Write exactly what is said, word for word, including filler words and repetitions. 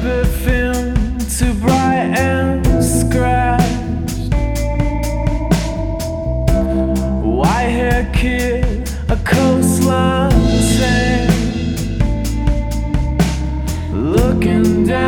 perfume, too bright and scratched. White hair kid, a coastline.